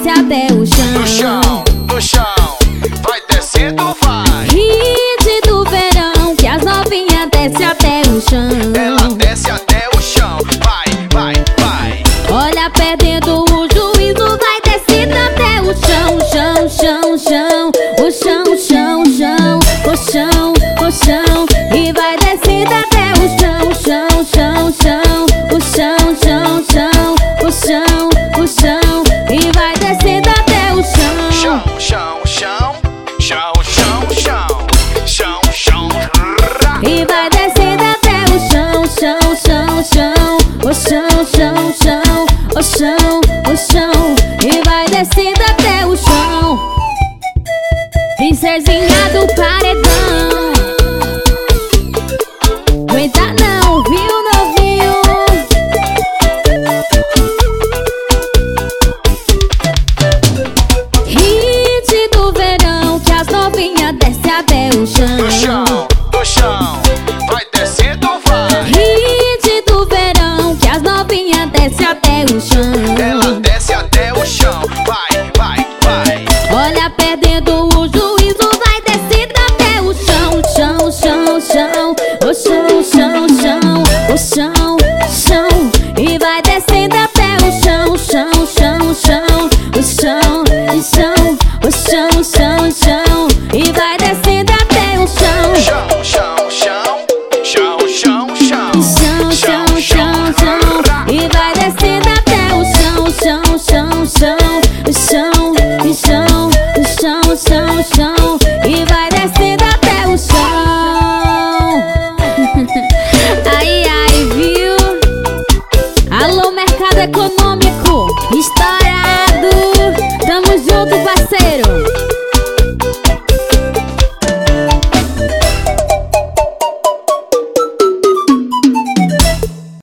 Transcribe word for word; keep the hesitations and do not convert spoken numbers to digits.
até o chão. No chão, no chão, vai descendo, vai. Hit do verão, que as novinhas desce até o chão. Ela desce até o chão, vai, vai, vai. Olha, perdendo o juízo, vai descendo até o chão. Chão, chão, chão, o chão, chão, chão, o chão, o chão. E vai descendo até o chão, chão, chão, chão, o chão, chão, chão, o chão, o chão. E vai descendo até o chão. Chão, chão, chão, chão, chão, chão, chão, chão. E vai descendo até o chão, chão, chão, chão, o chão, chão, chão, o chão, o chão. E vai descendo até o chão. Princesinha do paredão, aguenta não, viu, novinho? Hit do verão, que as novinhas desce até o chão. No chão, no chão, vai descendo, vai. Hit do verão, que as novinhas desce até o chão. Ela desce até o chão, vai, vai, vai. Olha, perdendo o juízo, vai descendo até o chão. Chão, chão, chão, o chão, chão, chão, o chão, chão. E vai descendo até o chão, chão, chão, chão, o chão, chão, o chão, chão, chão. E vai descendo até o chão. Chão, chão, chão, chão, chão, chão. Chão, chão, chão, chão. E vai descendo até o chão, chão, chão, chão, o chão, o chão, o chão, chão, chão.